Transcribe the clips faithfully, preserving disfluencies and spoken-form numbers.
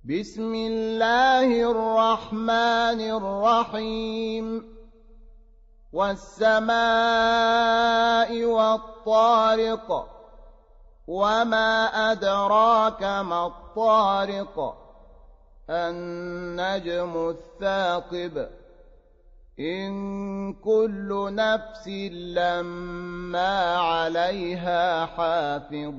بسم الله الرحمن الرحيم والسماء والطارق وما أدراك ما الطارق النجم الثاقب إن كل نفس لما عليها حافظ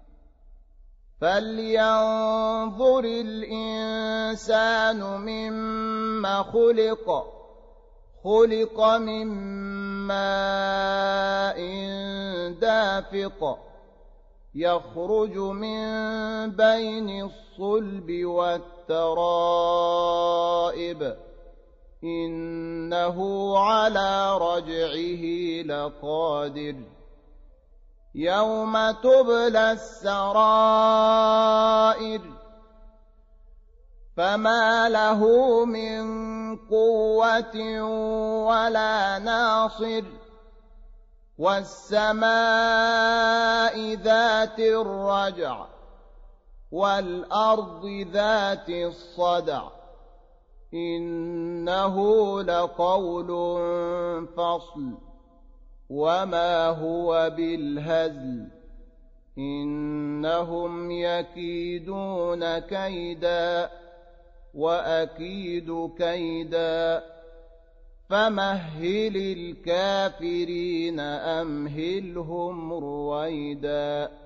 فلينظر الإنسان مما خلق خلق من ماء دافق يخرج من بين الصلب والترائب إنه على رجعه لقادر يوم تبلى السرائر فما له من قوة ولا ناصر والسماء ذات الرجع والأرض ذات الصدع إنه لقول فصل وما هو بالهزل إنهم يكيدون كيدا وأكيد كيدا فمهل الكافرين أمهلهم رويدا